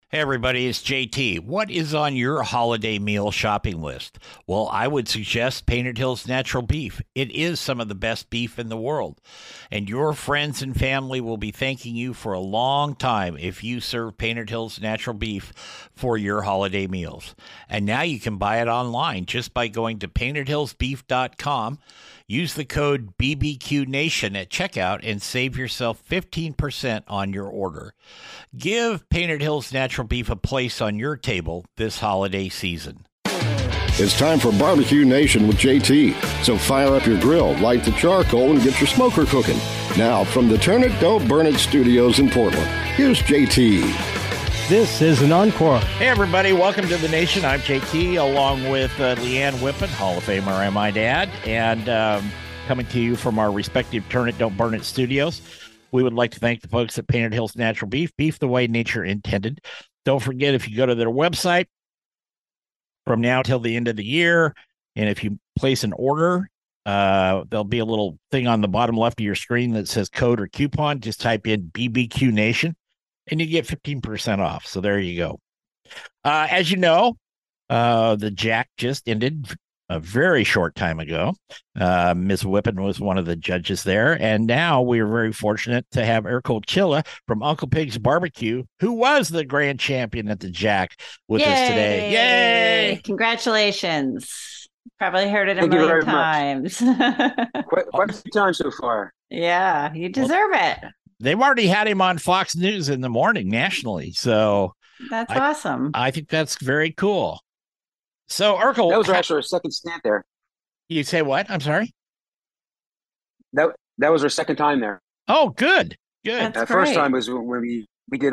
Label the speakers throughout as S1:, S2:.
S1: Hey, everybody, it's JT. What is on your holiday meal shopping list? Well, I would suggest Painted Hills Natural Beef. It is some of the best beef in the world. And your friends and family will be thanking you for a long time if you serve Painted Hills Natural Beef for your holiday meals. And now you can buy it online just by going to paintedhillsbeef.com. Use the code BBQ Nation at checkout and save yourself 15% on your order. Give Painted Hills Natural Beef a place on your table this holiday season.
S2: It's time for Barbecue Nation with JT. So fire up your grill, light the charcoal, and get your smoker cooking. Now, from the Turn It, Don't Burn It studios in Portland, here's JT.
S3: This is an encore.
S1: Hey, everybody. Welcome to the nation. I'm JT, along with Leanne Whippen, Hall of Famer, I might add, and coming to you from our respective Turn It, Don't Burn It studios. We would like to thank the folks at Painted Hills Natural Beef, beef the way nature intended. Don't forget, if you go to their website from now till the end of the year, and if you place an order, there'll be a little thing on the bottom left of your screen that says code or coupon. Just type in BBQ Nation, and you get 15% off. So there you go. As you know, the Jack just ended a very short time ago. Ms. Whippen was one of the judges there. And now we are very fortunate to have Ercole Chilla from Uncle Pig's Barbecue, who was the grand champion at the Jack, with us today. Yay!
S4: Congratulations. Probably heard it a
S5: Thank you
S4: million
S5: very much.
S4: times.
S5: Quite a few times so far.
S4: Yeah, you deserve it.
S1: They've already had him on Fox News in the morning nationally. So
S4: That's awesome.
S1: I think that's very cool. So, Ercole,
S5: That was actually our second stint there.
S1: You say what? I'm sorry?
S5: That was our second time there.
S1: Oh, good. Good.
S4: That's
S5: First
S4: great.
S5: time was when we did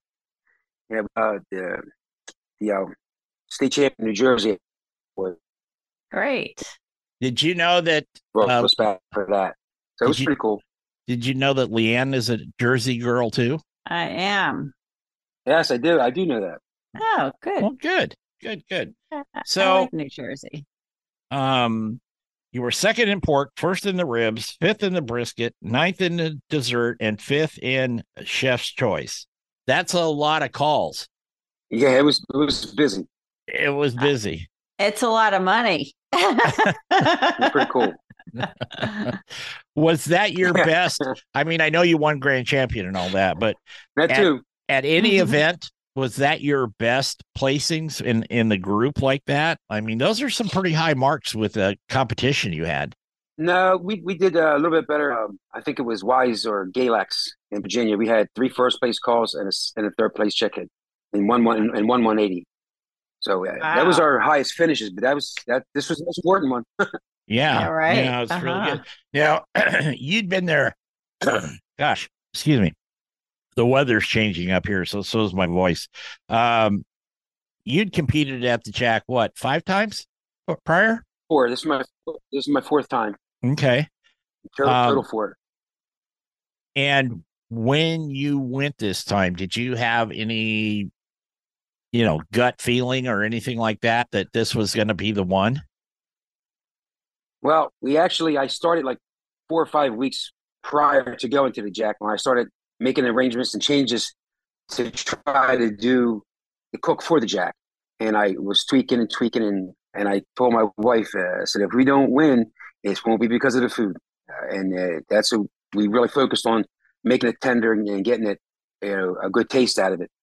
S5: the state champion in New Jersey was
S4: Great.
S1: Did you know that
S5: was back for that. So it was pretty cool.
S1: Did you know that Leanne is a Jersey girl too?
S4: I am.
S5: Yes, I do. I do know that.
S4: Oh, good.
S1: Well, good. Good.
S4: I
S1: So,
S4: like New Jersey.
S1: you were second in pork, first in the ribs, fifth in the brisket, ninth in the dessert, and fifth in chef's choice. That's a lot of calls.
S5: Yeah, it was busy.
S1: It was busy.
S4: It's a lot of money.
S5: It was pretty cool.
S1: Was that your best? I mean, I know you won grand champion and all that, but
S5: That too.
S1: at any event, was that your best placings in the group like that? I mean, those are some pretty high marks with the competition you had.
S5: No, we did a little bit better. I think it was Wise or Galax in Virginia. We had 3 first place calls and a third place chicken, and one 180. So that was our highest finishes. But this was the most important one.
S1: Yeah,
S4: Yeah, right.
S1: Yeah, it's really good. Now, you'd been there. Gosh, excuse me. The weather's changing up here, so is my voice. You'd competed at the Jack what 5 times prior?
S5: 4. This is my 4th time.
S1: Okay.
S5: Total 4.
S1: And when you went this time, did you have any, gut feeling or anything like that this was going to be the one?
S5: Well, I started like 4 or 5 weeks prior to going to the Jack when I started making arrangements and changes to try to do the cook for the Jack. And I was tweaking and I told my wife, I said, if we don't win, it won't be because of the food. That's what we really focused on, making it tender and getting it, a good taste out of it.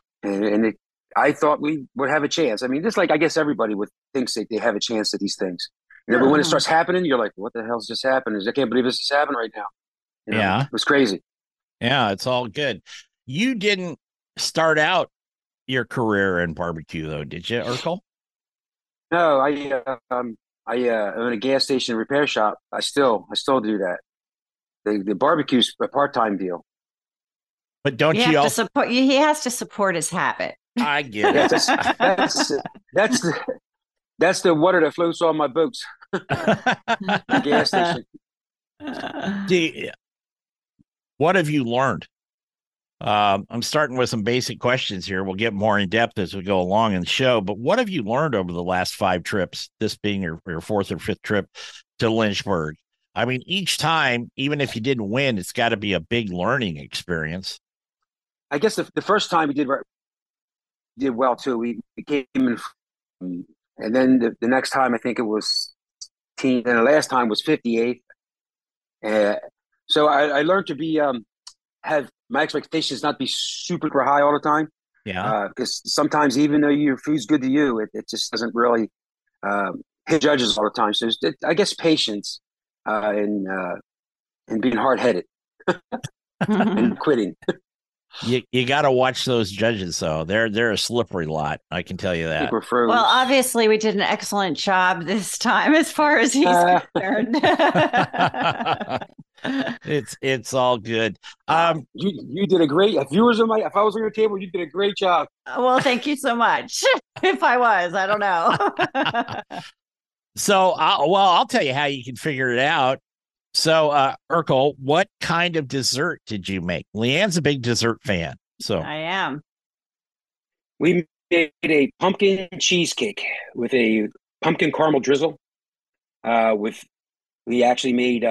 S5: I thought we would have a chance. I mean, just like I guess everybody thinks that they have a chance at these things. But when it starts happening, you're like, what the hell's just happened? I can't believe this is happening right now.
S1: Yeah.
S5: It was crazy.
S1: Yeah, it's all good. You didn't start out your career in barbecue, though, did you, Ercole?
S5: No, I own a gas station repair shop. I still do that. The barbecue's a part-time deal.
S1: But don't
S4: You
S1: you
S4: have to
S1: also?
S4: support. He has to support his habit.
S1: I get
S5: Yeah,
S1: it.
S5: that's the water that flows on my boats. The gas station.
S1: What have you learned? I'm starting with some basic questions here. We'll get more in depth as we go along in the show. But what have you learned over the last 5 trips, this being your 4th or 5th trip to Lynchburg? I mean, each time, even if you didn't win, it's got to be a big learning experience.
S5: I guess the first time we did did well too. We came in, and then the next time I think it was and the last time was 58th. So I learned to be have my expectations not be super high all the time.
S1: Yeah.
S5: Because sometimes even though your food's good to you, it just doesn't really hit judges all the time. So I guess patience and being hard headed and quitting.
S1: You got to watch those judges, though. They're a slippery lot. I can tell you
S5: I
S1: that.
S5: think we're froze.
S4: Well, obviously, we did an excellent job this time as far as he's concerned.
S1: It's all good.
S5: You did a great. If I was on your table, you did a great job.
S4: Well, thank you so much. If I was, I don't know.
S1: So, I'll tell you how you can figure it out. So, Urkel, what kind of dessert did you make? Leanne's a big dessert fan. So
S4: I am.
S5: We made a pumpkin cheesecake with a pumpkin caramel drizzle. We actually made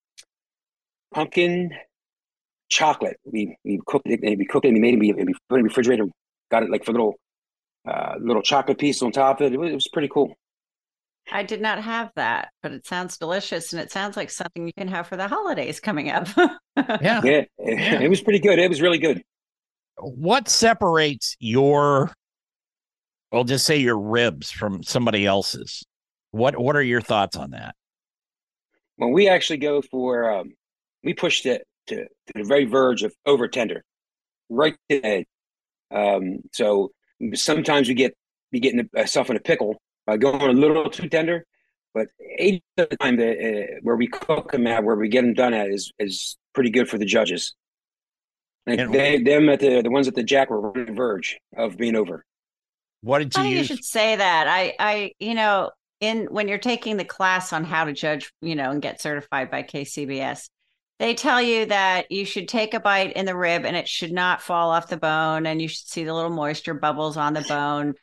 S5: pumpkin chocolate. We cooked it and we put it in the refrigerator. Got it like for little chocolate pieces on top of it. It was pretty cool.
S4: I did not have that, but it sounds delicious, and it sounds like something you can have for the holidays coming up.
S1: yeah.
S5: It was pretty good. It was really good.
S1: What separates your, I'll just say your ribs from somebody else's? What are your thoughts on that?
S5: Well, we actually go for we pushed it to the very verge of over tender, right to the edge. So sometimes we get ourselves in a pickle by going a little too tender, but 80% of the time, where we cook them at, where we get them done at, is pretty good for the judges. Like the ones at the Jack were on the verge of being over.
S1: What did you use?
S4: You should say that. I when you're taking the class on how to judge, and get certified by KCBS, they tell you that you should take a bite in the rib and it should not fall off the bone, and you should see the little moisture bubbles on the bone.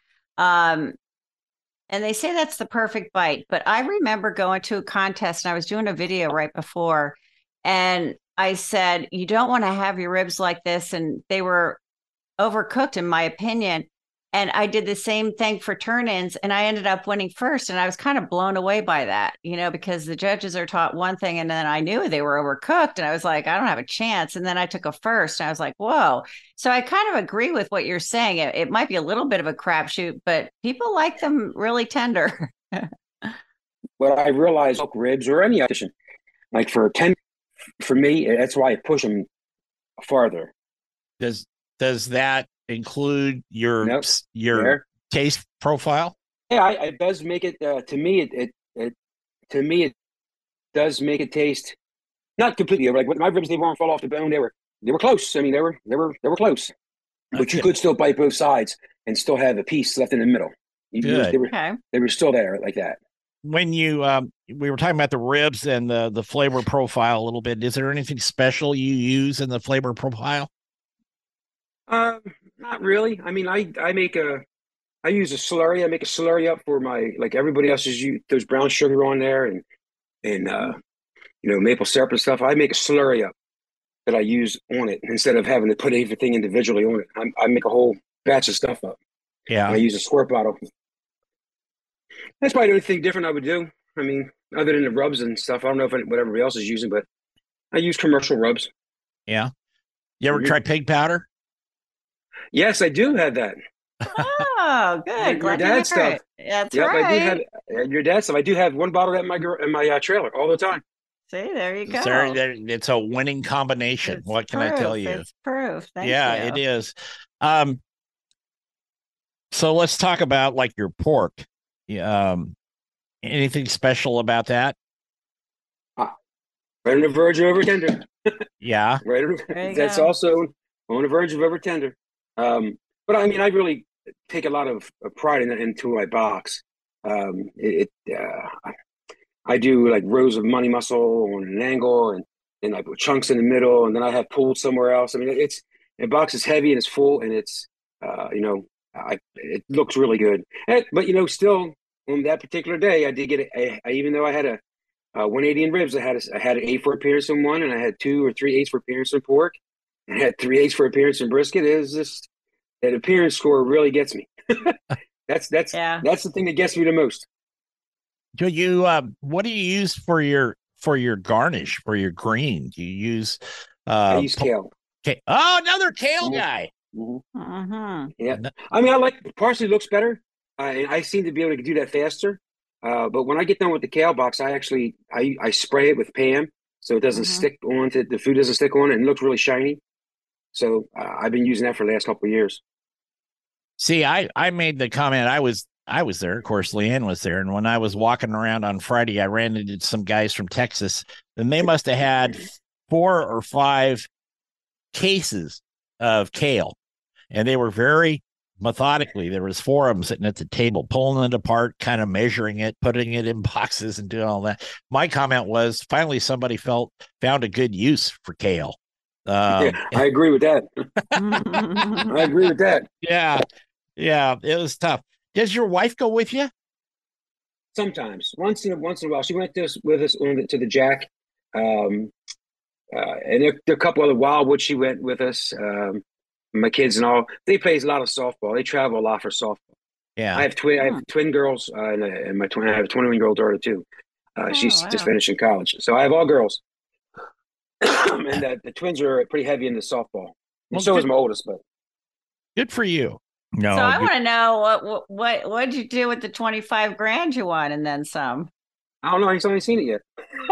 S4: And they say that's the perfect bite. But I remember going to a contest and I was doing a video right before, and I said, you don't want to have your ribs like this. And they were overcooked, in my opinion. And I did the same thing for turn-ins, and I ended up winning first. And I was kind of blown away by that, because the judges are taught one thing, and then I knew they were overcooked, and I was like, I don't have a chance. And then I took a first, and I was like, whoa. So I kind of agree with what you're saying. It might be a little bit of a crapshoot, but people like them really tender.
S5: Well, I realized ribs or any audition, like for me, that's why I push them farther.
S1: Does that include your taste profile?
S5: Yeah, it does make it. To me, it does make it taste not completely. Like my ribs, they won't fall off the bone. They were close. I mean, they were close. But you could still bite both sides and still have a piece left in the middle. They were still there like that.
S1: When we were talking about the ribs and the flavor profile a little bit, is there anything special you use in the flavor profile?
S5: Not really. I mean, I use a slurry. I make a slurry up for like everybody else there's brown sugar on there and maple syrup and stuff. I make a slurry up that I use on it instead of having to put everything individually on it. I make a whole batch of stuff up.
S1: Yeah.
S5: I use a squirt bottle. That's probably the only thing different I would do. I mean, other than the rubs and stuff, I don't know what everybody else is using, but I use commercial rubs.
S1: Yeah. You ever try pig powder?
S5: Yes, I do have that.
S4: Oh, good.
S5: Your dad's stuff.
S4: That's right.
S5: I do have your dad's stuff. I do have one bottle in my trailer all the time.
S4: See, there you go.
S1: It's a winning combination. What can I tell you?
S4: It's proof. Thank you.
S1: It is. So let's talk about like your pork. Anything special about that?
S5: Right on the verge of over tender.
S1: Yeah.
S5: That's also on the verge of over tender. But I mean, I really take a lot of pride into my box. I do like rows of money muscle on an angle, and I put chunks in the middle, and then I have pulled somewhere else. I mean, the box is heavy and it's full, and it's it looks really good. But still on that particular day, I did get even though I had a 180 in ribs, I had an 8 for appearance in one, and I had 2 or 3 8s for appearance in pork, and I had 3 8s for appearance in brisket. It was just That appearance score really gets me. That's
S4: Yeah.
S5: that's the thing that gets me the most.
S1: Do you what do you use for your garnish for your green? Do you use
S5: I use kale.
S1: Oh, another kale
S5: Mhm.
S1: guy.
S5: Mhm.
S4: Mm-hmm.
S5: Yeah,
S1: No-
S5: I mean, I like parsley looks better. And I seem to be able to do that faster. But when I get done with the kale box, I spray it with Pam so it doesn't
S4: Mm-hmm.
S5: stick onto the food doesn't stick on it and it looks really shiny. So I've been using that for the last couple of years.
S1: See, I made the comment. I was there. Of course, Leanne was there. And when I was walking around on Friday, I ran into some guys from Texas, and they must have had 4 or 5 cases of kale, and they were very methodically. There was 4 of them sitting at the table, pulling it apart, kind of measuring it, putting it in boxes, and doing all that. My comment was, finally, somebody found a good use for kale.
S5: Yeah, I agree with that. I agree with that.
S1: Yeah, yeah, it was tough. Does your wife go with you?
S5: Sometimes, once in a while, she went with us to the Jack, um, and there are a couple other Wildwood. She went with us. My kids and all. They play a lot of softball. They travel a lot for softball.
S1: Yeah.
S5: I have twin girls, and I have a 21-year-old daughter too.
S4: Oh,
S5: She's just
S4: wow.
S5: finishing college, so I have all girls. And the twins are pretty heavy into softball, and
S1: Well,
S5: so is
S1: good,
S5: my oldest. But
S1: good for you.
S4: So
S1: No,
S4: I
S1: good.
S4: want to know what did you do with the 25 grand you won and then some?
S5: I don't know. I haven't seen it yet.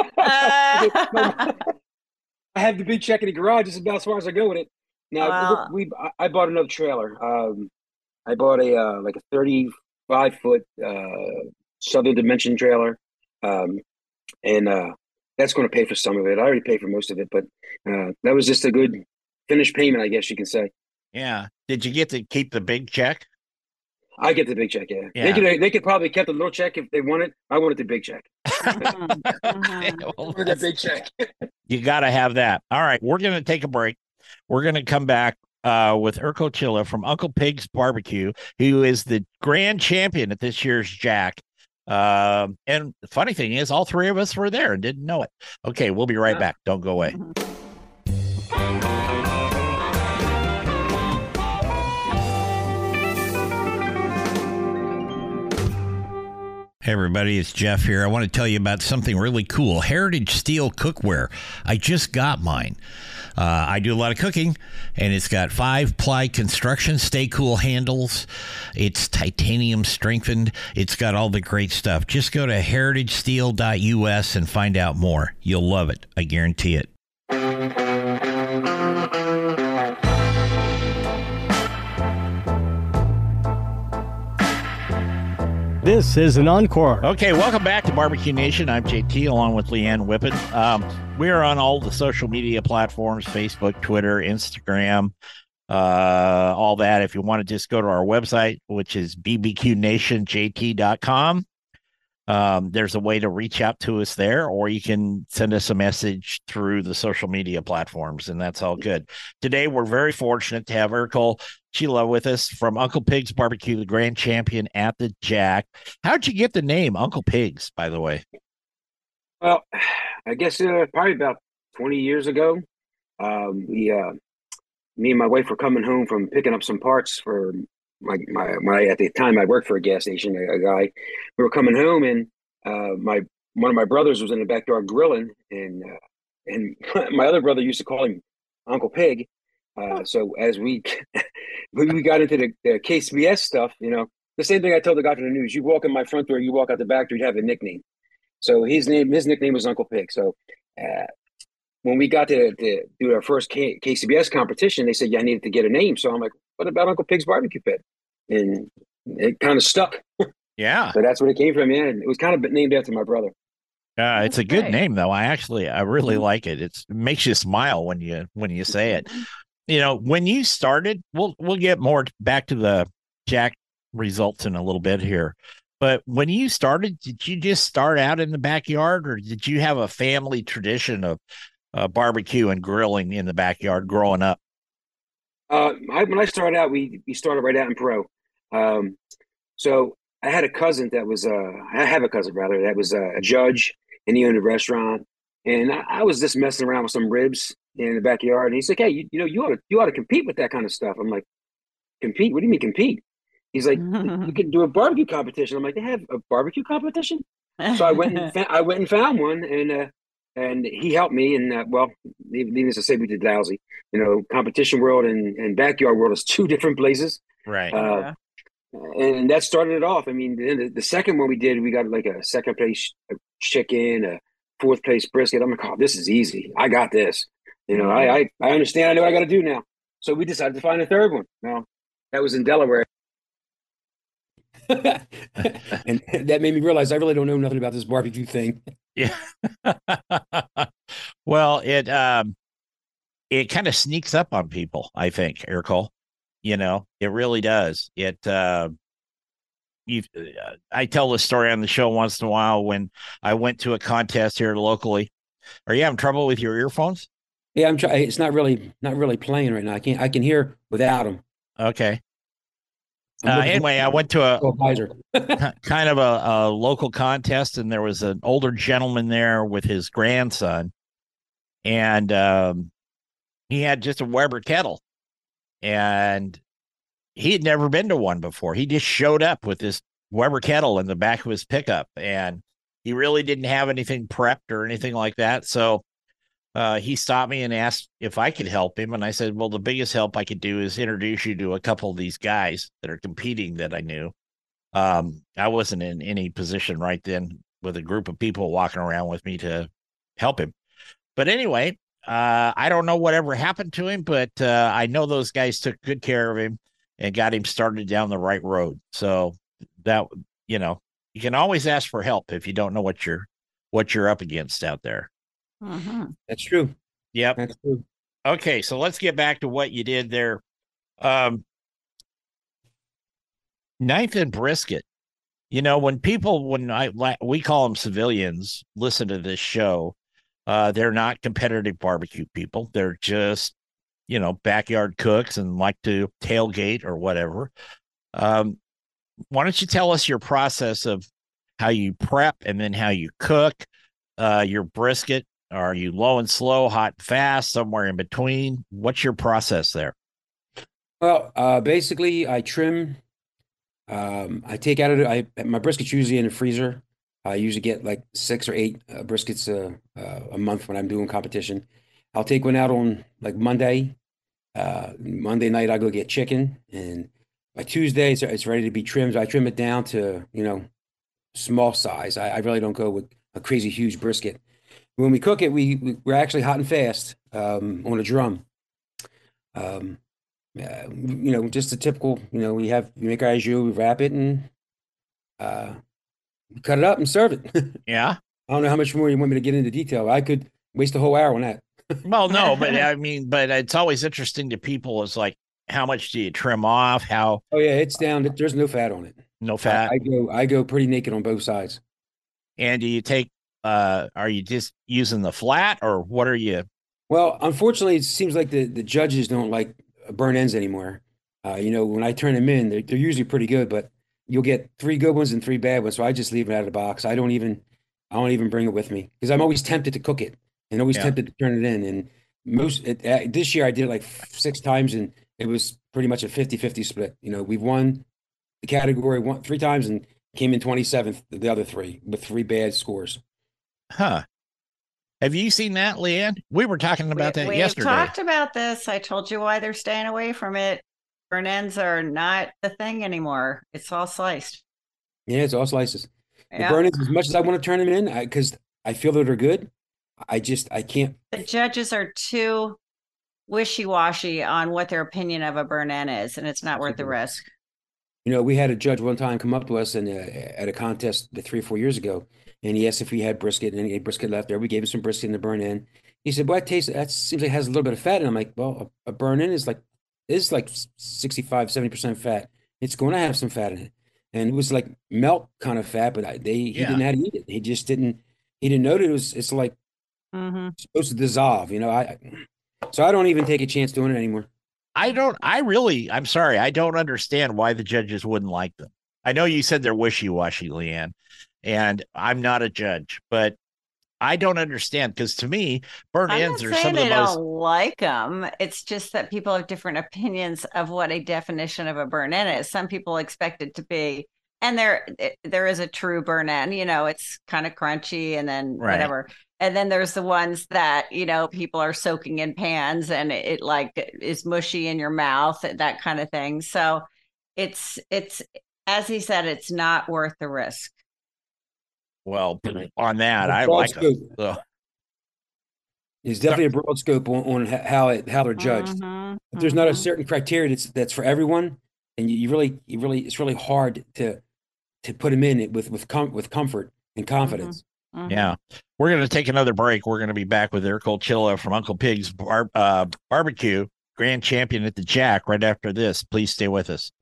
S4: Uh,
S5: I have the big check in the garage. It's about as far as I go with it. Now
S4: well,
S5: I bought another trailer. I bought a like a 35-foot Southern Dimension trailer, um, and that's going to pay for some of it. I already paid for most of it, but that was just a good finished payment, I guess you can say.
S1: Yeah. Did you get to keep the big check?
S5: I get the big check. Yeah,
S1: Yeah.
S5: they could probably kept the little check if they wanted. I wanted the big check.
S4: mhm,
S1: Okay,
S4: mhm.
S1: well,
S5: For that big check.
S1: you got to have that. All right. We're going to take a break. We're going to come back with Urko Chilla from Uncle Pig's Barbecue, who is the grand champion at this year's Jack. And the funny thing is, all 3 of us were there and didn't know it. Okay. We'll be right back. Don't go away. Hey everybody, it's Jeff here. I want to tell you about something really cool. Heritage Steel Cookware. I just got mine. I do a lot of cooking, and it's got 5-ply construction, stay cool handles. It's titanium strengthened. It's got all the great stuff. Just go to heritagesteel.us and find out more. You'll love it. I guarantee it.
S3: This is an encore.
S1: Okay, welcome back to Barbecue Nation. I'm JT along with Leanne Whippen. We are on all the social media platforms, Facebook, Twitter, Instagram, all that. If you want to just go to our website, which is bbqnationjt.com, there's a way to reach out to us there, or you can send us a message through the social media platforms, and that's all good. Today, we're very fortunate to have Urko Chilla with us from Uncle Pig's Barbecue, the grand champion at the Jack. How'd you get the name Uncle Pig's, by the way?
S5: Well, I guess probably about 20 years ago, me and my wife were coming home from picking up some parts for my at the time I worked for a gas station, a guy. We were coming home and my one of my brothers was in the backyard grilling and my other brother used to call him Uncle Pig. So as we we got into the KCBS stuff, the same thing I told the guy from the news. You walk in my front door, you walk out the back door, you'd have a nickname. So his nickname was Uncle Pig. So uh, when we got to do our first KCBS competition, they said, yeah, I needed to get a name. So I'm like, what about Uncle Pig's Barbecue Pit? And it kind of stuck.
S1: Yeah.
S5: So that's where it came from. Yeah. And it was kind of named after my brother.
S1: It's a good
S4: Great.
S1: name, though. I really like it. It makes you smile when you say it. When you started, we'll get more back to the Jack results in a little bit here. But when you started, did you just start out in the backyard, or did you have a family tradition of barbecue and grilling in the backyard growing up?
S5: When I started out, we started right out in Pro. So I had a cousin that was I have a cousin rather that was a judge, and he owned a restaurant. And I was just messing around with some ribs in the backyard, and he's like, "Hey, you ought to compete with that kind of stuff." I'm like, compete? What do you mean compete? He's like, you can do a barbecue competition. I'm like, they have a barbecue competition? So I went and I went and found one, and he helped me. And well, needless to say, we did lousy. You know, competition world and backyard world is two different places.
S1: Right.
S4: Yeah.
S5: And that started it off. I mean, the second one we did, we got like a second place chicken, a fourth place brisket. I'm like, oh, this is easy. I got this. You know, I understand. I know what I got to do now. So we decided to find a third one. Now, that was in Delaware.
S6: And that made me realize I really don't know nothing about this barbecue thing.
S1: Yeah. Well, it kind of sneaks up on people, I think, Ercole. You know, it really does. I tell this story on the show once in a while when I went to a contest here locally. Are you having trouble with your earphones?
S6: Yeah, I'm trying. It's not really playing right now. I can hear without them.
S1: Okay. Anyway, I went to a kind of a local contest, and there was an older gentleman there with his grandson, and he had just a Weber kettle, and he had never been to one before. He just showed up with this Weber kettle in the back of his pickup, and he really didn't have anything prepped or anything like that. So he stopped me and asked if I could help him. And I said, well, the biggest help I could do is introduce you to a couple of these guys that are competing that I knew. I wasn't in any position right then with a group of people walking around with me to help him. But anyway, I don't know whatever happened to him, but I know those guys took good care of him and got him started down the right road. So that, you know, you can always ask for help if you don't know what you're up against out there.
S6: That's true.
S1: Yep.
S6: That's true.
S1: Okay, so let's get back to what you did there. Knife and brisket. You know, when we call them civilians, listen to this show, they're not competitive barbecue people. They're just, you know, backyard cooks and like to tailgate or whatever. Why don't you tell us your process of how you prep and then how you cook your brisket? Are you low and slow, hot and fast, somewhere in between? What's your process there?
S6: Well, basically, I trim. I take out my brisket's usually in the freezer. I usually get like 6 or 8 briskets a month when I'm doing competition. I'll take one out on like Monday. Monday night, I go get chicken, and by Tuesday, it's ready to be trimmed. I trim it down to, you know, small size. I really don't go with a crazy huge brisket. When we cook it, we're actually hot and fast on a drum. You know, just a typical, you know, we make our au jus, we wrap it, and cut it up and serve it.
S1: Yeah.
S6: I don't know how much more you want me to get into detail. I could waste a whole hour on that.
S1: Well, no, but I mean, but it's always interesting to people. It's like, how much do you trim off? How?
S6: Oh yeah, it's down. There's no fat on it.
S1: No fat.
S6: I go pretty naked on both sides.
S1: And do you take? Are you just using the flat, or what are you?
S6: Well, unfortunately, it seems like the judges don't like burn ends anymore. You know, when I turn them in, they're usually pretty good, but you'll get 3 good ones and 3 bad ones. So I just leave it out of the box. I don't even bring it with me because I'm always tempted to cook it and always tempted to turn it in. And this year I did it like 6 times, and it was pretty much a 50-50 split. You know, we've won the category 3 times and came in 27th the other 3 with 3 bad scores.
S1: Huh. Have you seen that, Leanne? We were talking about that yesterday.
S4: We talked about this. I told you why they're staying away from it. Burn ends are not the thing anymore. It's all sliced.
S6: Yeah, it's all slices.
S4: Yeah.
S6: The burn ends, as much as I want to turn them in, because I feel that they're good, I can't.
S4: The judges are too wishy-washy on what their opinion of a burn end is, and it's not worth the risk.
S6: You know, we had a judge one time come up to us at a contest 3 or 4 years ago, and he asked if we had brisket, and any brisket left there. We gave him some brisket in the burn in. He said, "Well, that seems like it has a little bit of fat." And I'm like, "Well, a burn in is like 65-70% fat. It's going to have some fat in it." And it was like milk kind of fat, but he didn't know how to eat it. He just didn't. He didn't know that it's like supposed to dissolve. You know, so I don't even take a chance doing it anymore.
S1: I'm sorry. I don't understand why the judges wouldn't like them. I know you said they're wishy-washy, Leanne, and I'm not a judge, but I don't understand, because to me, burnt
S4: I'm
S1: ends
S4: not
S1: are some
S4: saying
S1: of the
S4: they
S1: most.
S4: don't like them. It's just that people have different opinions of what a definition of a burn end is. Some people expect it to be, and there is a true burn end. It's kind of crunchy and then
S1: Right.
S4: whatever. And then there's the ones that people are soaking in pans and it like is mushy in your mouth, that kind of thing. So it's as he said, it's not worth the risk.
S1: Well, on that,
S6: A
S1: I
S6: broad
S1: like them.
S6: scope.
S1: So,
S6: There's definitely a broad scope on how they're judged.
S4: Mhm,
S6: But there's not a
S4: mhm.
S6: certain criteria that's for everyone, and you really it's really hard to put them in it with comfort and confidence.
S4: Mm-hmm.
S1: yeah, we're going to take another break. We're going to be back with Eric Chilla from Uncle Pig's Barbecue, grand champion at the Jack, right after this. Please stay with us.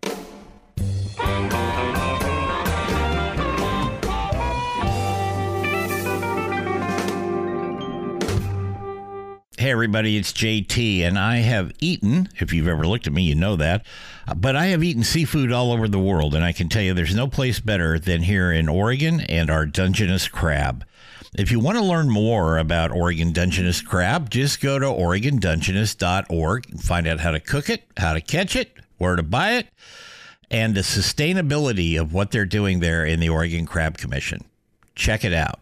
S1: Hey, everybody, it's JT, and I have eaten, if you've ever looked at me, you know that, but I have eaten seafood all over the world, and I can tell you there's no place better than here in Oregon and our Dungeness crab. If you want to learn more about Oregon Dungeness crab, just go to OregonDungeness.org and find out how to cook it, how to catch it, where to buy it, and the sustainability of what they're doing there in the Oregon Crab Commission. Check it out.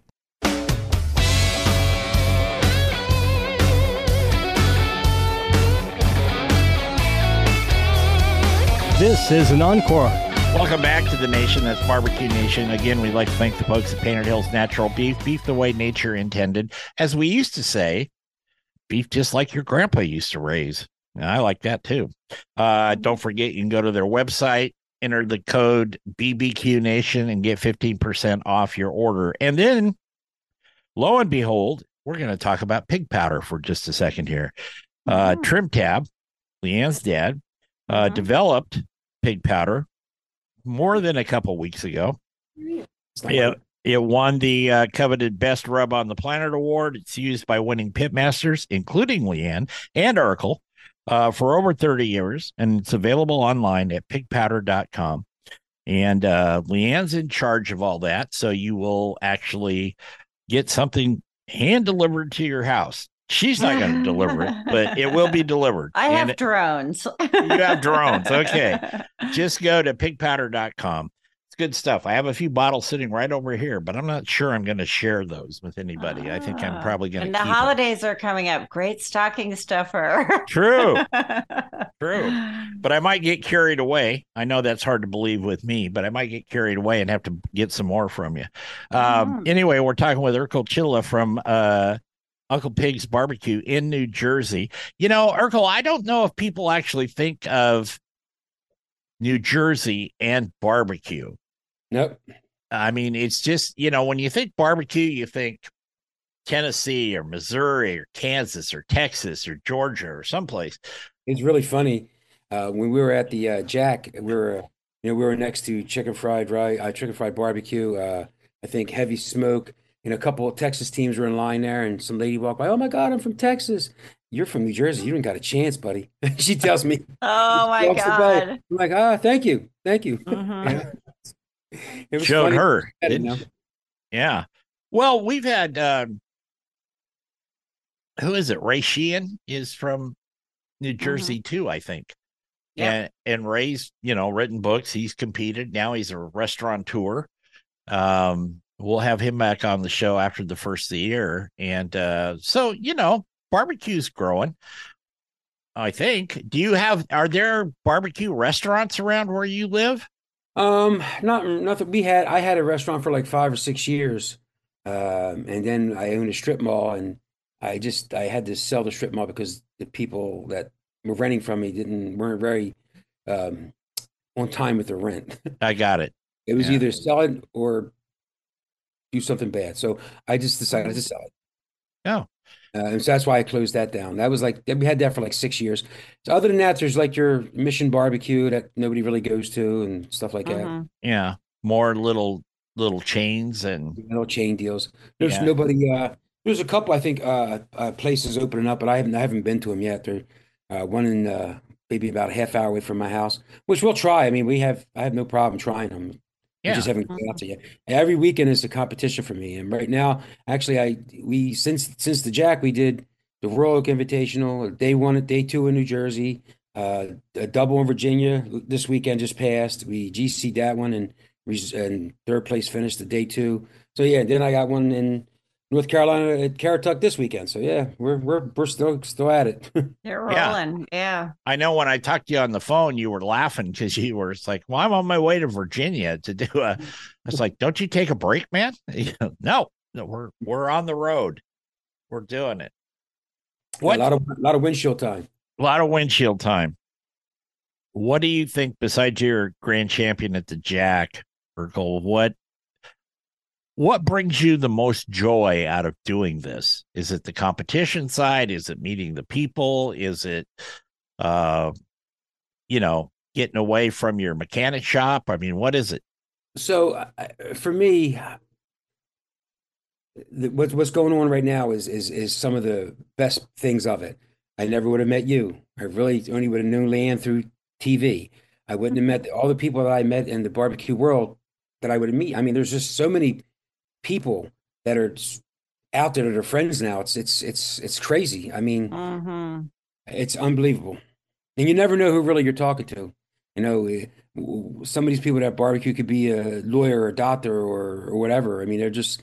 S3: This is an encore.
S1: Welcome back to the nation. That's Barbecue Nation. Again, we'd like to thank the folks at Painted Hills Natural Beef, beef the way nature intended. As we used to say, beef just like your grandpa used to raise. And I like that too. Don't forget, you can go to their website, enter the code BBQ Nation, and get 15% off your order. And then, lo and behold, we're going to talk about pig powder for just a second here. Trim Tab, Leanne's dad, developed pig powder more than a couple weeks ago. It won the coveted Best Rub on the Planet Award. It's used by winning pitmasters, including Leanne and Urkel, for over 30 years, and it's available online at pigpowder.com. And Leanne's in charge of all that, so you will actually get something hand-delivered to your house. She's not going to deliver it, but it will be delivered.
S4: I have drones.
S1: You have drones. Okay. Just go to pigpowder.com. It's good stuff. I have a few bottles sitting right over here, but I'm not sure I'm going to share those with anybody. I think I'm probably going to keep
S4: And the holidays are coming up. Great stocking stuffer.
S1: True. But I might get carried away. I know that's hard to believe with me, but I might get carried away and have to get some more from you. Anyway, we're talking with Urkel Chilla from Uncle Pig's Barbecue in New Jersey. Urkel, I don't know if people actually think of New Jersey and barbecue.
S6: Nope.
S1: I mean, it's just, when you think barbecue, you think Tennessee or Missouri or Kansas or Texas or Georgia or someplace.
S6: It's really funny. When we were at the Jack, we were next to chicken fried barbecue. I think Heavy Smoke. And a couple of Texas teams were in line there, and some lady walked by. Oh my God, I'm from Texas. You're from New Jersey. You don't got a chance, buddy. She tells me.
S4: Oh my God.
S6: I'm like, thank you.
S4: Mm-hmm.
S1: It showed
S6: funny.
S1: her. Yeah. Well, we've had who is it? Ray Sheehan is from New Jersey too, I think. Yeah. And Ray's, written books. He's competed. Now he's a restaurateur. We'll have him back on the show after the first of the year. And so, barbecue's growing, I think. Are there barbecue restaurants around where you live?
S6: Nothing. I had a restaurant for like 5 or 6 years. And then I owned a strip mall, and I had to sell the strip mall because the people that were renting from me weren't very on time with the rent.
S1: I got it.
S6: It was either sell it or do something bad. So I just decided to sell it.
S1: Oh.
S6: And so that's why I closed that down. That was we had that for like 6 years. So other than that, there's like your Mission Barbecue that nobody really goes to and stuff like that.
S1: Yeah. More little chains and
S6: little chain deals. There's nobody, there's a couple, I think, places opening up, but I haven't been to them yet. There, one in maybe about a half hour away from my house, which we'll try. I mean, I have no problem trying them. I
S1: Yeah.
S6: just haven't got out to yet. Every weekend is a competition for me. And right now, actually, since the Jack, we did the Royal Oak Invitational, day one at day two in New Jersey, a double in Virginia this weekend just passed. We GC'd that one and third place finished the day two. So yeah, then I got one in North Carolina at Caratuck this weekend. So yeah, we're still at it.
S4: You're
S1: Yeah.
S4: rolling. Yeah.
S1: I know when I talked to you on the phone, you were laughing because you were it's like, well, I'm on my way to Virginia to do a. I was like, don't you take a break, man? No, we're on the road. We're doing it. What?
S6: A lot of windshield time.
S1: A lot of windshield time. What do you think, besides your grand champion at the Jack, Urkel, what brings you the most joy out of doing this? Is it the competition side? Is it meeting the people? Is it, getting away from your mechanic shop? I mean, what is it?
S6: So for me, what's going on right now is some of the best things of it. I never would have met you. I really only would have known Leanne through TV. I wouldn't have met all the people that I met in the barbecue world that I would meet. I mean, there's just so many people that are out there that are friends now. It's crazy. I mean, it's unbelievable, and you never know who really you're talking to. You know, some of these people that barbecue could be a lawyer or a doctor or whatever. I mean, they're just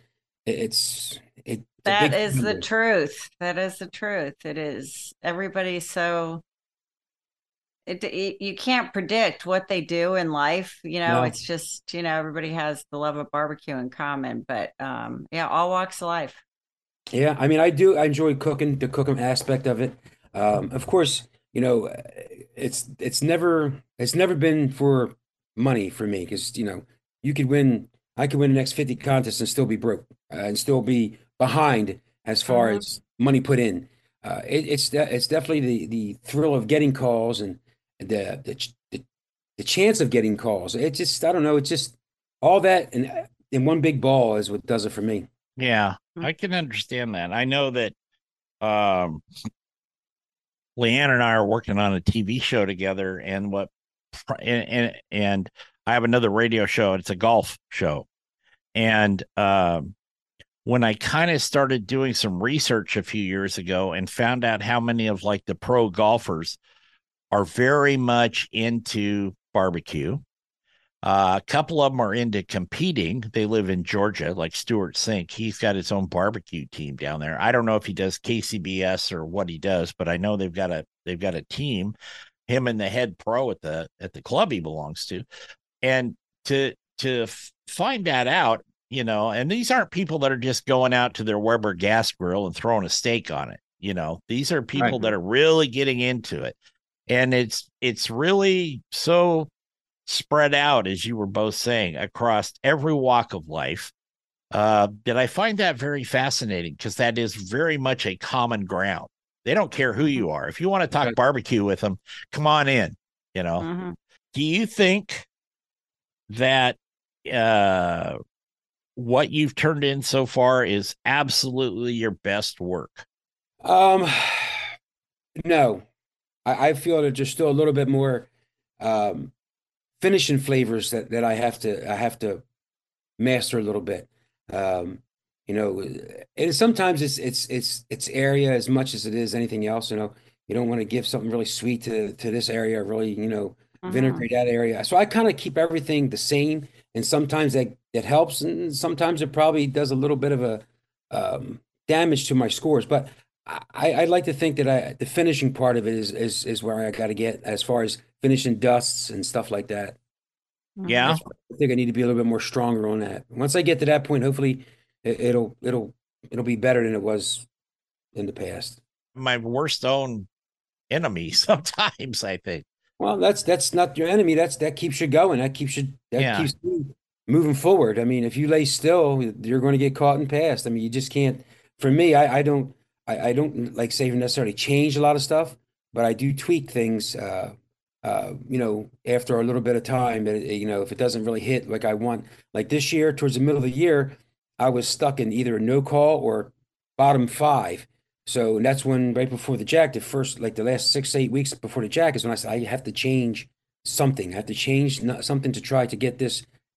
S4: that is the truth. That is the truth. It is. Everybody's so you can't predict what they do in life.
S6: No.
S4: It's just, everybody has the love of barbecue in common, but yeah, all walks of life.
S6: Yeah, I mean, I enjoy cooking, the cooking aspect of it. Of course, it's never been for money for me because I could win the next 50 contests and still be broke and still be behind as far as money put in. It's definitely the thrill of getting calls and the chance of getting calls. It just, I don't know, it's just all that in one big ball is what does it for me.
S1: Yeah, I can understand that. I know that Leanne and I are working on a TV show together, and and I have another radio show. It's a golf show, and when I kind of started doing some research a few years ago and found out how many of like the pro golfers are very much into barbecue. A couple of them are into competing. They live in Georgia, like Stuart Sink. He's got his own barbecue team down there. I don't know if he does KCBS or what he does, but I know they've got a team. Him and the head pro at the club he belongs to, and to find that out, and these aren't people that are just going out to their Weber gas grill and throwing a steak on it. These are people that are really getting into it, and it's really so spread out, as you were both saying, across every walk of life. That I find that very fascinating because that is very much a common ground. They don't care who you are. If you want to talk barbecue with them, come on in. Do you think that what you've turned in so far is absolutely your best work?
S6: No, I feel that there's still a little bit more finishing flavors that I have to master a little bit. And sometimes it's area as much as it is anything else. You don't want to give something really sweet to this area, really, vinaigrette that area. So I kind of keep everything the same, and sometimes that helps, and sometimes it probably does a little bit of a damage to my scores. But I like to think that the finishing part of it is where I got to get as far as finishing dusts and stuff like that.
S1: Yeah,
S6: I think I need to be a little bit more stronger on that. Once I get to that point, hopefully it'll be better than it was in the past.
S1: My worst own enemy sometimes, I think.
S6: Well, that's not your enemy. That keeps you going. That keeps you moving forward. I mean, if you lay still, you're going to get caught and passed. I mean, you just can't. For me, I don't like say necessarily change a lot of stuff, but I do tweak things. After a little bit of time, if it doesn't really hit like I want, like this year, towards the middle of the year, I was stuck in either a no call or bottom 5. So and that's when right before the Jack, the last 6-8 weeks before the Jack is when I said I have to change something. I have to change something to try to get this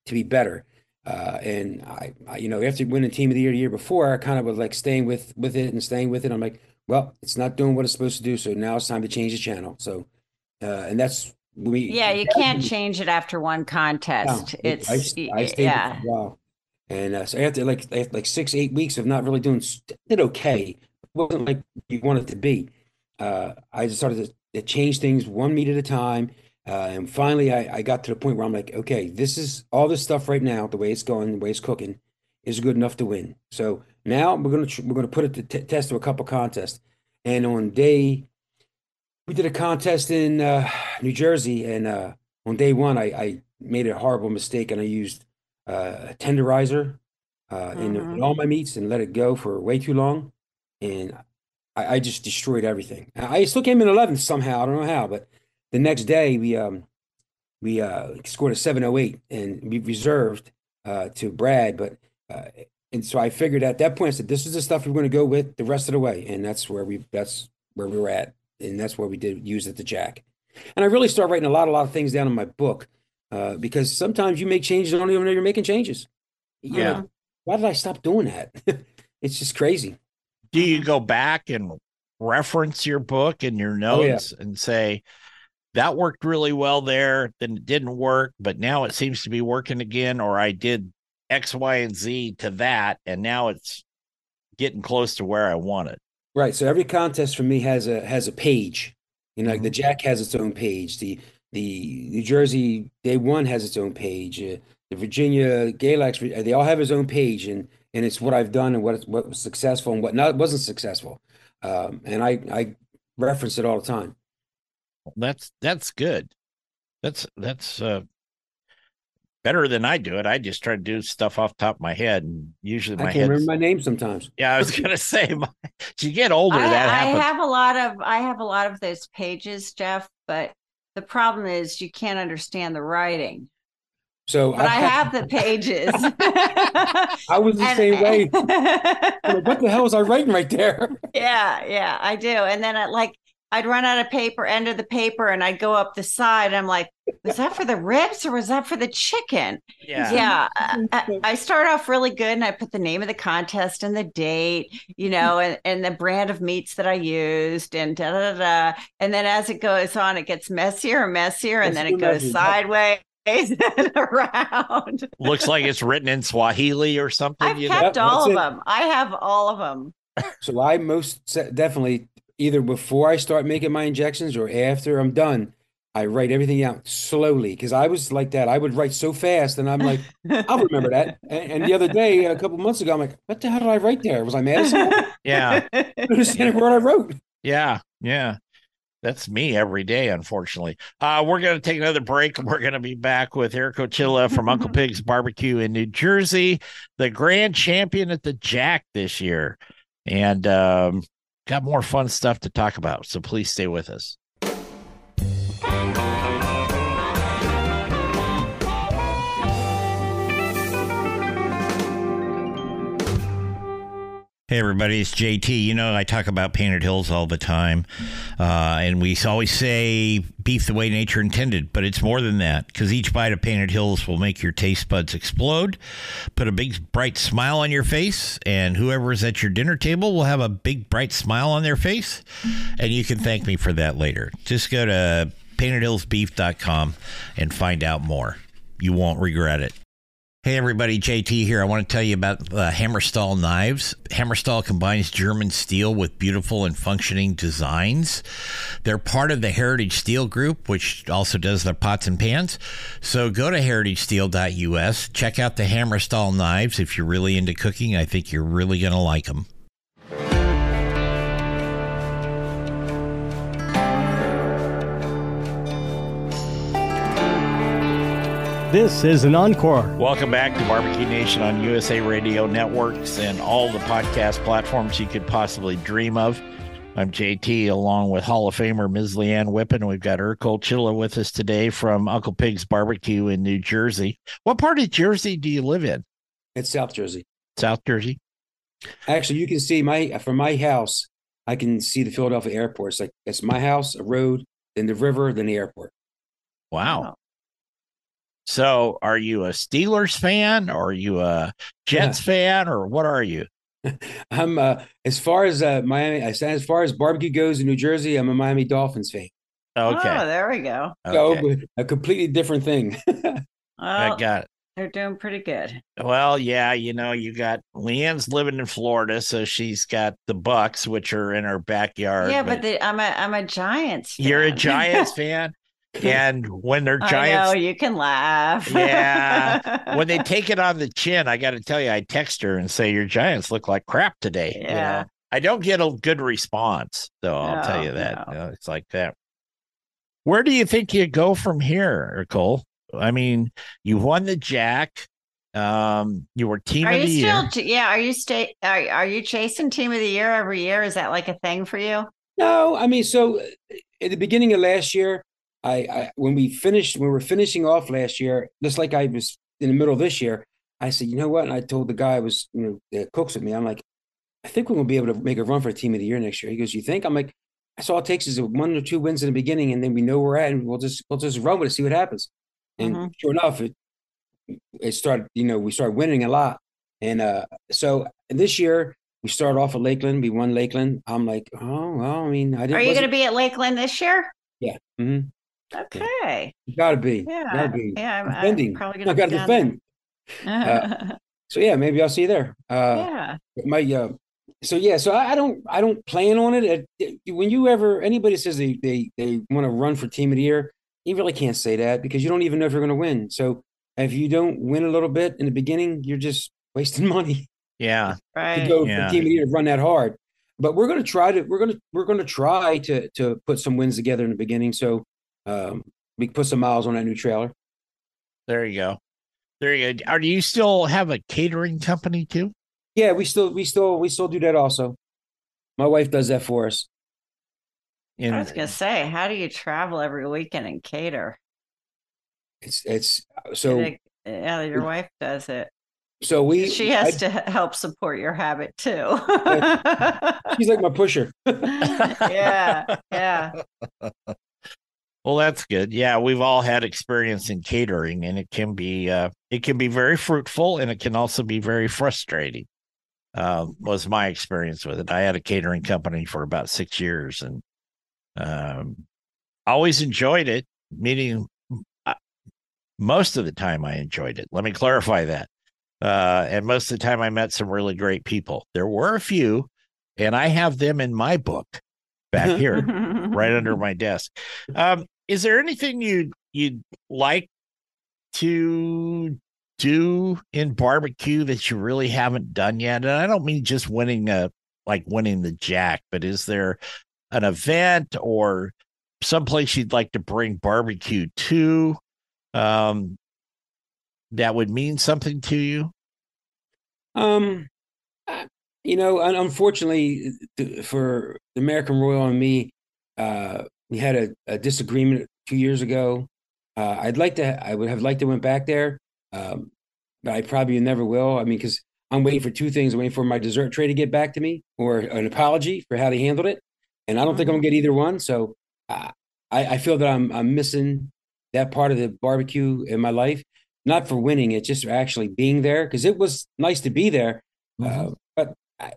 S6: to be better. And you know, after winning Team of the Year the year before, I kind of was like staying with it and staying with it. I'm like, well, it's not doing what it's supposed to do, so now it's time to change the channel. So, and that's
S4: Yeah, you can't change it after one contest.
S6: no, I
S4: It's
S6: stayed with it for a
S4: yeah.
S6: while, and so after like 6, 8 weeks of not really doing, did okay. It wasn't like you want it to be. I just started to change things one meat at a time, and finally I got to the point where I'm like, okay, this is all this stuff right now, the way it's going, the way it's cooking, is good enough to win. So now we're gonna put it to test to a couple contests, and we did a contest in New Jersey, and on day one, I made a horrible mistake, and I used a tenderizer in all my meats and let it go for way too long, and I just destroyed everything. I still came in 11th somehow. I don't know how, but the next day we scored a 708, and we reserved to Brad, but and so I figured at that point I said this is the stuff we're going to go with the rest of the way, and that's where we were at. And that's where we did use it, the jack. And I really start writing a lot of things down in my book because sometimes you make changes and don't even know you're making changes. You know, why did I stop doing that? It's just crazy.
S1: Do you go back and reference your book and your notes and say, that worked really well there, then it didn't work, but now it seems to be working again, or I did X, Y, and Z to that, and now it's getting close to where I want it?
S6: Right. So every contest for me has a page. You know, like the Jack has its own page. The New Jersey Day One has its own page. The Virginia Galax, they all have its own page, and it's what I've done and what was successful and what not wasn't successful. And I reference it all the time.
S1: That's good. That's better than I do it. I just try to do stuff off the top of my head, and usually
S6: I can't remember my name sometimes.
S1: Yeah, I was gonna say, as you get older, that happens.
S4: I have a lot of those pages, Jeff, but the problem is you can't understand the writing.
S6: So
S4: but I have the pages.
S6: I was the same way. What the hell was I writing right there?
S4: Yeah, I do. And then I'd run out of paper, end of the paper, and I'd go up the side. I'm like, was that for the ribs or was that for the chicken? Yeah. I start off really good, and I put the name of the contest and the date, you know, and the brand of meats that I used, and da. And then as it goes on, it gets messier and messier, and then it goes sideways and around.
S1: Looks like it's written in Swahili or something.
S4: I've kept all of them. I have all of them.
S6: So I most definitely, either before I start making my injections or after I'm done, I write everything out slowly because I was like that. I would write so fast, and I'm like, I'll remember that. And the other day, a couple months ago, I'm like, what the hell did I write there? Was I mad at someone?
S1: Yeah.
S6: I don't understand what I wrote.
S1: Yeah. That's me every day, unfortunately. We're going to take another break. We're going to be back with Eric Ochilla from Uncle Pig's Barbecue in New Jersey, the grand champion at the Jack this year. And got more fun stuff to talk about, so please stay with us. Hey, everybody, it's JT. You know, I talk about Painted Hills all the time, and we always say beef the way nature intended, but it's more than that, because each bite of Painted Hills will make your taste buds explode, put a big, bright smile on your face, and whoever is at your dinner table will have a big, bright smile on their face, and you can thank me for that later. Just go to paintedhillsbeef.com and find out more. You won't regret it. Hey everybody, JT here. I want to tell you about Hammerstall knives. Hammerstall combines German steel with beautiful and functioning designs. They're part of the Heritage Steel Group, which also does their pots and pans. So go to heritagesteel.us. Check out the Hammerstall knives. If you're really into cooking, I think you're really going to like them.
S3: This is an encore.
S1: Welcome back to Barbecue Nation on USA Radio Networks and all the podcast platforms you could possibly dream of. I'm JT, along with Hall of Famer Ms. Leanne Whippen. We've got Eric Ochilla with us today from Uncle Pig's Barbecue in New Jersey. What part of Jersey do you live in?
S6: It's South Jersey.
S1: South Jersey?
S6: Actually, you can see from my house, I can see the Philadelphia airport. It's like, it's my house, a road, then the river, then the airport.
S1: Wow. So, are you a Steelers fan, or are you a Jets fan, or what are you?
S6: I'm as far as Miami, as far as barbecue goes in New Jersey, I'm a Miami Dolphins fan.
S1: Okay.
S4: Oh, there we go.
S6: So
S1: Okay.
S6: a completely different thing.
S1: I
S4: Well,
S1: got it.
S4: they're doing pretty good.
S1: Well, yeah, you got Leanne's living in Florida, so she's got the Bucks, which are in her backyard.
S4: Yeah, but I'm a Giants
S1: You're a
S4: fan.
S1: Giants fan, and when they're
S4: I know,
S1: Giants,
S4: you can laugh.
S1: yeah, when they take it on the chin, I got to tell you, I text her and say your Giants look like crap today.
S4: Yeah.
S1: I don't get a good response, though. I'll tell you that.
S4: No.
S1: It's like that. Where do you think you go from here, Cole? I mean, you won the Jack. You were team
S4: Are
S1: of
S4: you
S1: the year.
S4: still? Yeah. Are you chasing team of the year every year? Is that like a thing for you?
S6: No, I mean, so at the beginning of last year, when we were finishing off last year, just like I was in the middle of this year, I said, you know what? And I told the guy that cooks with me, I'm like, I think we're gonna be able to make a run for team of the year next year. He goes, you think? I'm like, that's all it takes is 1 or 2 wins in the beginning, and then we know where we're at, and we'll just run with it, see what happens. And sure enough, it started, we started winning a lot. And so this year we started off at Lakeland. We won Lakeland. I'm like, oh well, I mean,
S4: Are you going to be at Lakeland this year?
S6: Yeah. Mm-hmm.
S4: Okay.
S6: You gotta be.
S4: Yeah.
S6: Gotta be.
S4: Yeah.
S6: Defending.
S4: I'm probably
S6: I
S4: going
S6: gotta
S4: to
S6: defend. So yeah, maybe I'll see you there.
S4: Yeah.
S6: So I don't plan on it. When anybody says they want to run for team of the year, you really can't say that because you don't even know if you're going to win. So if you don't win a little bit in the beginning, you're just wasting money
S1: Yeah.
S6: to
S4: Right.
S6: go for team of the year to run that hard. But we're going to try to put some wins together in the beginning. So we can put some miles on that new trailer.
S1: There you go. Do you still have a catering company too?
S6: Yeah, we still do that also. My wife does that for us.
S4: I was going to say, how do you travel every weekend and cater?
S6: It's so
S4: Yeah, your wife does it.
S6: So
S4: she has to help support your habit too.
S6: She's like my pusher.
S4: Yeah.
S1: Well, that's good. Yeah, we've all had experience in catering, and it can be very fruitful, and it can also be very frustrating. Was my experience with it. I had a catering company for about 6 years, and always enjoyed it. Meaning, most of the time I enjoyed it. Let me clarify that. And most of the time I met some really great people. There were a few, and I have them in my book back here, right under my desk. Is there anything you'd like to do in barbecue that you really haven't done yet? And I don't mean just winning the Jack, but is there an event or someplace you'd like to bring barbecue to that would mean something to you?
S6: Unfortunately for the American Royal and me, we had a disagreement 2 years ago. I would have liked to went back there, but I probably never will. I mean, because I'm waiting for two things. I'm waiting for my dessert tray to get back to me or an apology for how they handled it. And I don't think I'm gonna get either one. So I feel that I'm missing that part of the barbecue in my life, not for winning it, just for actually being there, because it was nice to be there. But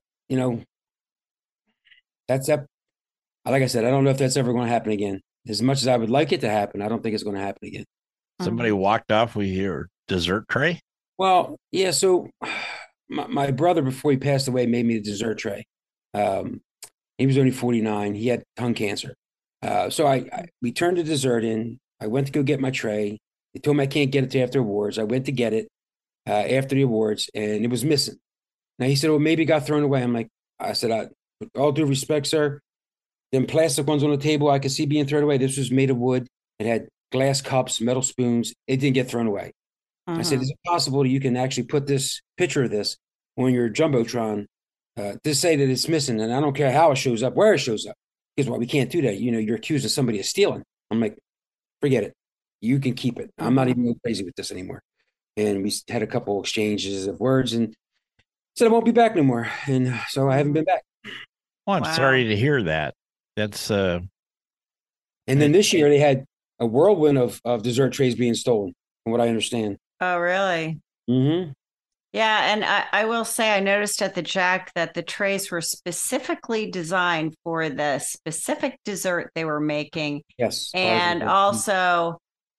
S6: that's up. Like I said, I don't know if that's ever going to happen again. As much as I would like it to happen, I don't think it's going to happen again.
S1: Somebody walked off with your dessert tray?
S6: Well, yeah. So my brother, before he passed away, made me the dessert tray. He was only 49. He had tongue cancer. So we turned the dessert in. I went to go get my tray. They told me I can't get it till after awards. I went to get it after the awards, and it was missing. Now he said, well, maybe it got thrown away. I said, with all due respect, sir, them plastic ones on the table I could see being thrown away. This was made of wood. It had glass cups, metal spoons. It didn't get thrown away. I said, is it possible that you can actually put this picture of this on your Jumbotron to say that it's missing? And I don't care how it shows up, where it shows up. Because we can't do that. You're accused of somebody of stealing. I'm like, forget it. You can keep it. I'm not even going crazy with this anymore. And we had a couple exchanges of words and said I won't be back no more. And so I haven't been back.
S1: Well, I'm sorry to hear that. That's
S6: And then this year they had a whirlwind of dessert trays being stolen from what I understand.
S4: Oh, really?
S6: Mm-hmm.
S4: Yeah, and I will say I noticed at the Jack that the trays were specifically designed for the specific dessert they were making,
S6: Yes.
S4: and also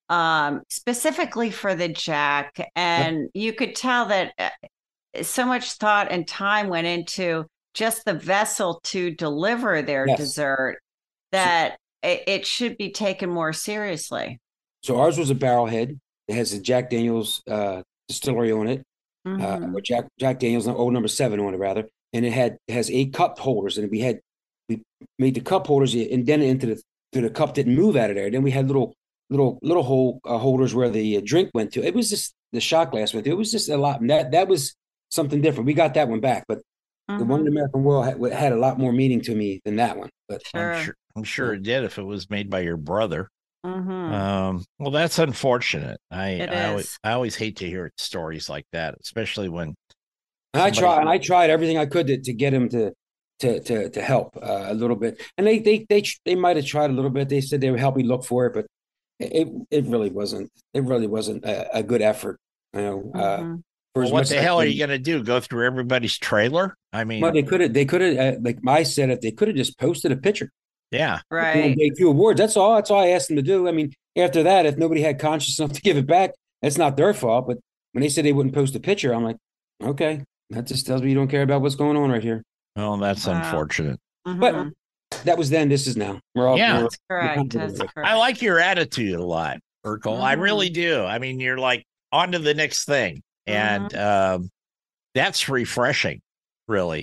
S4: specifically for the Jack. And you could tell that so much thought and time went into just the vessel to deliver their dessert that it should be taken more seriously.
S6: So ours was a barrel head. It has a Jack Daniel's distillery on it. Or Jack Daniel's old number 7 on it rather, and it has 8 cup holders, and we made the cup holders indented into the cup didn't move out of there. Then we had little hole holders where the drink went to. It was just the shot glass went to. It was just a lot. And that was something different. We got that one back, but the one in American World had a lot more meaning to me than that one. But
S1: I'm sure it did if it was made by your brother. Well, that's unfortunate. I always hate to hear stories like that, especially when
S6: I tried everything I could to get him to help a little bit, and they might have tried a little bit. They said they would help me look for it, but it really wasn't a good effort. You know,
S1: well, what the hell are you going to do? Go through everybody's trailer? I mean,
S6: well, they could have like I said, if they could have just posted a picture.
S1: Yeah,
S4: right.
S6: Day 2 awards. That's all I asked them to do. I mean, after that, if nobody had conscience enough to give it back, that's not their fault. But when they said they wouldn't post a picture, I'm like, okay, that just tells me you don't care about what's going on right here.
S1: Well, that's unfortunate.
S6: But that was then. This is now.
S4: That's correct.
S1: I like your attitude a lot, Urkel. I really do. I mean, you're like on to the next thing, and that's refreshing, really,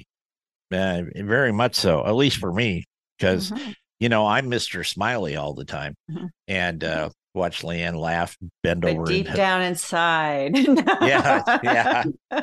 S1: very much so. At least for me. Because, you know, I'm Mr. Smiley all the time and watch Leanne laugh, bend over.
S4: But deep down inside.
S1: Yeah.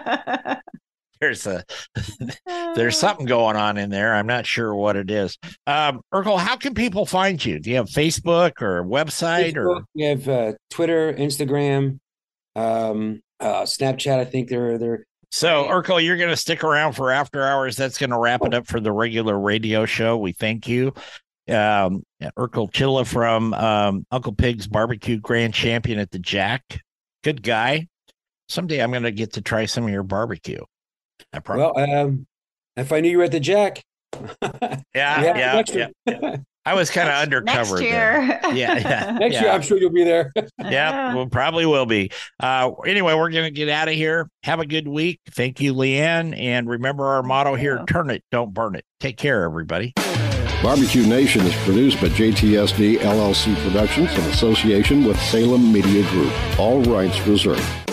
S1: There's something going on in there. I'm not sure what it is. Urkel, how can people find you? Do you have Facebook or a website? Or
S6: we have Twitter, Instagram, Snapchat. I think they're.
S1: So, Urkel, you're going to stick around for After Hours. That's going to wrap it up for the regular radio show. We thank you. Urkel Chilla from Uncle Pig's Barbecue Grand Champion at the Jack. Good guy. Someday I'm going to get to try some of your barbecue. I promise.
S6: Well, if I knew you were at the Jack.
S1: Yeah. I was kind of undercover
S4: next year.
S1: there. Yeah.
S6: Next year, I'm sure you'll be there.
S1: Yeah, we probably will be. Anyway, we're going to get out of here. Have a good week. Thank you, Leanne. And remember our motto here, turn it, don't burn it. Take care, everybody.
S2: Barbecue Nation is produced by JTSD LLC Productions in association with Salem Media Group. All rights reserved.